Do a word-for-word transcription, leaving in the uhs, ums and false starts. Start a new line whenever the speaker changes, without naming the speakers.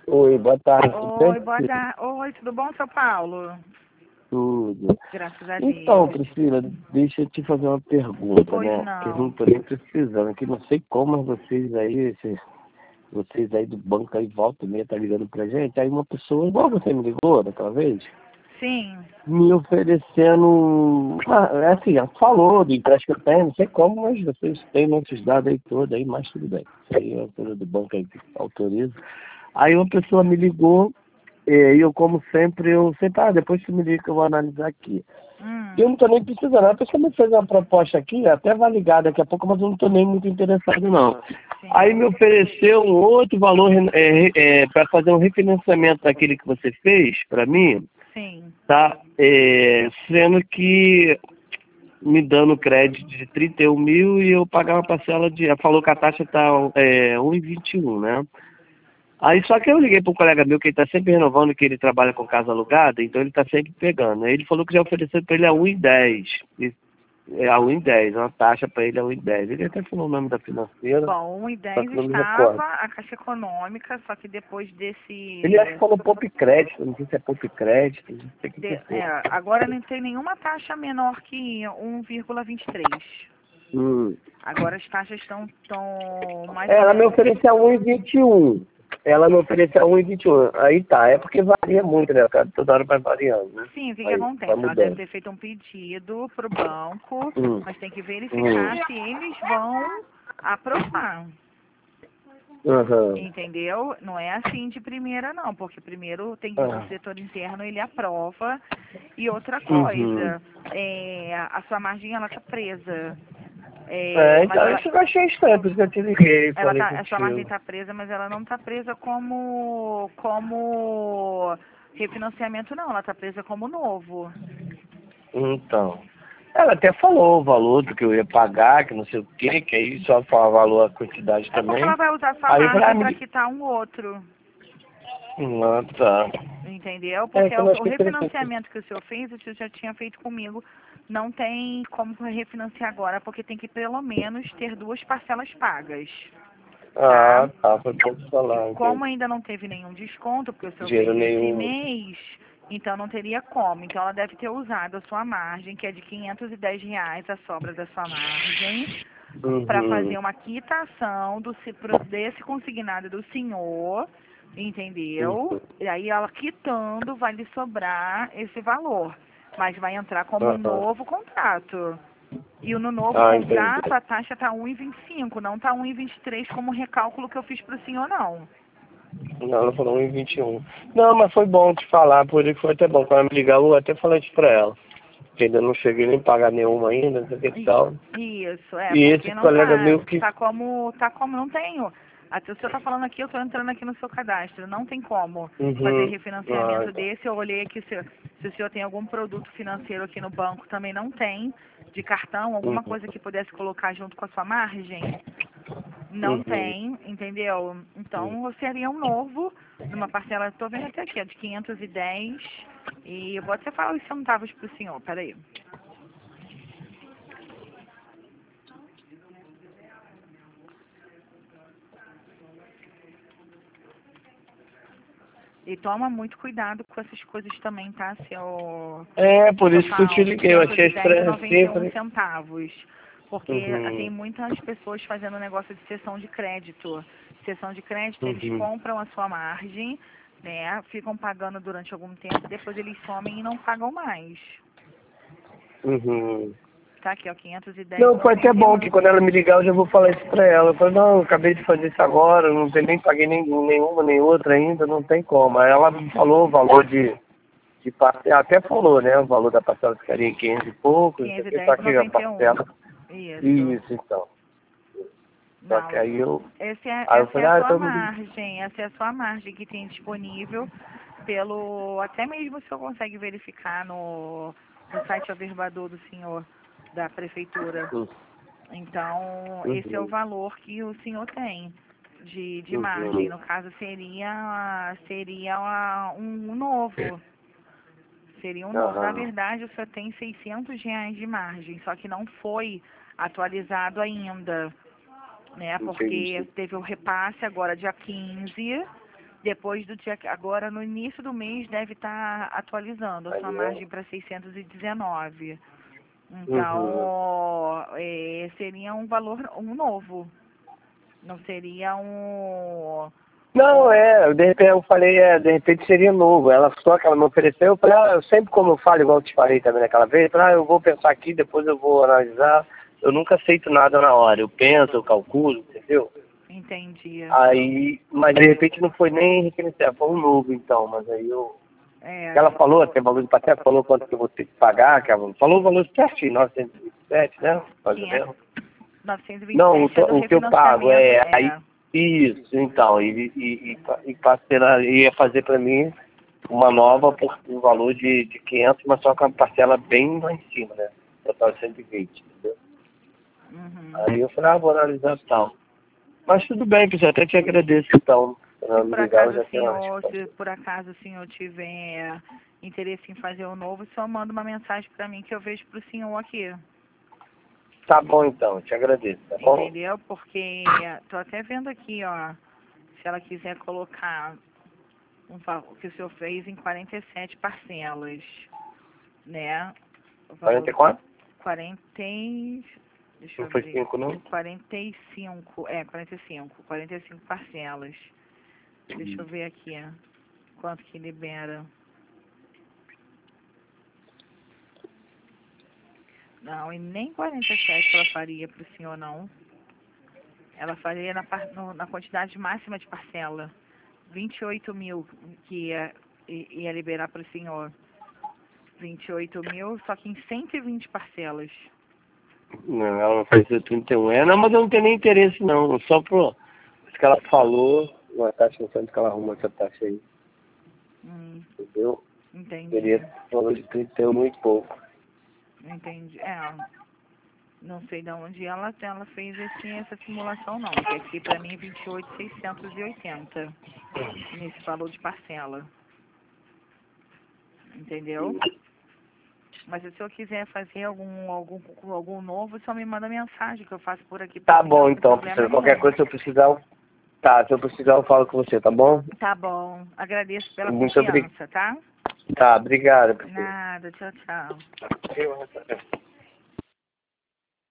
Oi, boa tarde.
Oi, boa tarde. Oi, tudo bom, seu Paulo?
Tudo.
Graças a
Então,
Deus.
Priscila, deixa eu te fazer uma pergunta,
Pois
né? Que eu não
não.
tô nem precisando, que não sei como, mas vocês aí, esses, vocês aí do banco aí, volta e meia, tá ligando pra gente. Aí uma pessoa, igual você me ligou daquela vez,
Sim.
me oferecendo, ah, é assim, ela falou do empréstimo que eu tenho, não sei como, mas vocês têm nossos dados aí todos aí, mas tudo bem. Isso aí é uma coisa do banco aí que autoriza. Aí uma pessoa me ligou, e eu, como sempre, eu sempre, ah, depois você me liga que eu vou analisar aqui.
Hum.
Eu não tô nem precisando, a pessoa me fez uma proposta aqui, até vai ligar daqui a pouco, mas eu não tô nem muito interessado não.
Sim.
Aí me ofereceu um outro valor é, é, para fazer um refinanciamento daquele que você fez para mim,
Sim.
tá? É, sendo que me dando crédito de trinta e um mil e eu pagar uma parcela de. Ela falou que a taxa tá é, um vírgula vinte e um, né? Aí só que eu liguei para um colega meu que ele está sempre renovando, que ele trabalha com casa alugada, então ele está sempre pegando. Aí ele falou que já ofereceu para ele a um e dez. É a um e dez, uma taxa para ele a um e dez. Ele até falou o nome da financeira,
Bom, um e
só
dez
que não me
estava
recordo.
a Caixa Econômica, só que depois desse...
Ele acho que falou Pop Crédito, não sei se é Pop Crédito, não sei o que
de-
que foi.
é, agora não tem nenhuma taxa menor que um vírgula vinte e três.
Hum.
Agora as taxas estão tão mais ou
Ela me
menos...
ofereceu um e vinte e um. Ela me ofereceu um e vinte e um. Aí tá, é porque varia muito, né? Cara? Toda hora vai variando, né?
Sim, o que, que
Aí, vai
acontece? Ela deve
mudando.
ter feito um pedido pro banco,
Hum.
mas tem que verificar
Hum.
se eles vão aprovar.
Aham.
Entendeu? Não é assim de primeira não, porque primeiro tem o
Ah.
setor interno, ele aprova. E outra
Uhum.
coisa, é, a sua margem ela tá presa. É,
É,
mas
então
ela,
isso eu achei estranho, por isso que eu te liguei e
ela
falei
tá, a sua margem
contigo.
tá presa, mas ela não tá presa como como refinanciamento não, ela tá presa como novo.
Então. Ela até falou o valor do que eu ia pagar, que não sei o quê, que aí só fala o valor, a quantidade
É porque ela
também.
vai usar a sua
Aí eu falei, ah,
margem para
me...
quitar um outro.
Ah, tá.
Entendeu?
É,
Porque
que eu
o,
não acho
o
que é interessante.
refinanciamento que o senhor fez, o senhor já tinha feito comigo. Não tem como refinanciar agora, porque tem que pelo menos ter duas parcelas pagas. Tá?
Ah, tá, foi bom te
E
falar,
como
entendi.
ainda não teve nenhum desconto, porque o senhor
Dinheiro
fez esse
nenhum.
mês, então não teria como. Então ela deve ter usado a sua margem, que é de quinhentos e dez reais a sobra da sua margem, para fazer
Uhum.
uma quitação do, se- pro- desse consignado do senhor, entendeu?
Uhum.
E aí ela quitando vai lhe sobrar esse valor, mas vai entrar como um
Aham.
novo contrato. E no novo
Ah, entendi.
contrato a taxa está um vírgula vinte e cinco, não está um vírgula vinte e três como recálculo que eu fiz para o senhor, não.
Não, ela falou um e vinte e um. Não, mas foi bom te falar, por isso foi até bom. Quando ela me ligar, eu até falei isso pra ela. Que ainda não cheguei nem a pagar nenhuma ainda, não sei o que e
I-
tal.
Isso, é,
E esse
porque não
colega
tá,
meu que...
tá como, tá como, não tenho. Até o senhor tá falando aqui, eu tô entrando aqui no seu cadastro, não tem como fazer
Uhum. Ah,
refinanciamento
tá.
desse, eu olhei aqui se, se o senhor tem algum produto financeiro aqui no banco, também não tem, de cartão, alguma
Uhum.
coisa que pudesse colocar junto com a sua margem, não
Uhum.
tem, entendeu?
Uhum.
Então, seria um novo, numa parcela, tô vendo até aqui, ó, de quinhentos e dez, e eu vou até falar os centavos pro senhor, peraí. E toma muito cuidado com essas coisas também, tá, seu,
É, por
seu
isso que eu te
Paulo?
liguei, eu
quinhentos
achei
e dez e
estranho
noventa
assim,
e
eu
um
falei...
centavos. Porque tem
Uhum.
muitas pessoas fazendo negócio de cessão de crédito. Cessão de crédito, eles
Uhum.
compram a sua margem, né? Ficam pagando durante algum tempo, depois eles somem e não pagam mais.
Uhum.
Tá aqui, ó, quinhentos e dez e
Não, foi até
noventa e
bom que
um.
quando ela me ligar eu já vou falar isso pra ela. Eu falei, não, eu acabei de fazer isso agora, não tem, nem paguei nem, nenhuma, nem outra ainda, não tem como. Aí ela me falou o valor de, de parcela, até falou, né, o valor da parcela ficaria em quinhentos e pouco, não sei o
quinhentos e
que, só
dez e
que a
noventa e um.
parcela...
Isso.
Isso, então. Só que
Não,
aí eu...
esse é,
Aí eu
essa é
falei,
a
ah,
sua
então me liga.
margem, essa é a sua margem que tem disponível pelo, até mesmo o senhor consegue verificar no, no site averbador do senhor, da prefeitura. Então, esse é o
Uhum,
valor que o senhor tem de, de margem.
uhum,
No caso, seria, seria uma- um novo. Seria um novo. Na
aham,
verdade, o senhor tem seiscentos reais de margem, só que não foi atualizado ainda, né? Porque
entendi.
teve o repasse agora dia quinze, Depois do dia, agora no início do mês deve estar atualizando a sua
Aí,
margem para seiscentos e dezenove.
Uhum.
Então, é, seria um valor um novo. Não seria um...
Não, é, de repente eu falei, é, de repente seria novo. Ela só que ela me ofereceu, eu falei, ah, eu sempre como eu falo, igual eu te falei também naquela vez, eu falei, ah, eu vou pensar aqui, depois eu vou analisar. Eu nunca aceito nada na hora, eu penso, eu calculo, entendeu?
Entendi.
Aí, mas de repente não foi nem referenciado, foi um novo então, mas aí eu...
É,
Ela falou até valor de parcela, falou quanto que eu vou ter que pagar, que ela falou o valor certinho, novecentos e vinte e sete, né? Mais ou menos.
novecentos e vinte e
Não, o,
sete é
to-
do
o que eu pago é,
refinanciamento,
aí,
é.
isso, então, e, e, e, e parcela, ia fazer para mim uma nova por um valor de, de quinhentos, mas só com a parcela bem lá em cima, né? Total cento e vinte, entendeu?
Uhum.
Aí eu falei, ah, vou analisar e tal. Mas tudo bem, pessoal, até te agradeço então. Pra
Se
me
por
ligar, eu
acaso
já
o
tenho uma
senhor,
resposta.
se por acaso o senhor tiver interesse em fazer o novo, só manda uma mensagem para mim que eu vejo pro senhor aqui.
Tá bom então, te agradeço, tá bom?
Entendeu? Porque tô até vendo aqui, ó, se ela quiser colocar um valor que o senhor fez em quarenta e sete parcelas, né? O valor
quarenta e quatro?
quarenta, e- deixa
Não
eu
foi
ver,
cinco, não?
quarenta e cinco, é, quarenta e cinco, quarenta e cinco parcelas. Deixa eu ver aqui, ó, quanto que libera. Não, e nem quarenta e sete ela faria pro senhor, não. Ela faria na, par- no- na quantidade máxima de parcela. vinte e oito mil que ia, i- ia liberar pro senhor. vinte e oito mil, só que em cento e vinte parcelas.
Não, ela não faz trinta e um. É, não, mas eu não tenho nem interesse não. Só por isso que ela falou, uma taxa, não sei onde que ela arrumou essa taxa aí.
Hum,
Entendeu?
entendi.
Seria valor de trinta e um muito pouco.
Entendi. É, não sei de onde ela, ela fez esse, essa simulação, não. Porque aqui pra mim é vinte e oito mil seiscentos e oitenta nesse valor de parcela. Entendeu? Mas se o senhor quiser fazer algum, algum, algum novo, só me manda mensagem que eu faço por aqui pro
Tá
senhor
bom
sem
então,
problema
professor. Qualquer
nenhum.
coisa, se eu precisar, eu- tá, se eu precisar eu falo com você, tá bom?
Tá bom. Agradeço pela
Muito obrigado.
confiança, tá?
Tá, obrigado, professor.
Nada. Tchau, tchau.
Eu,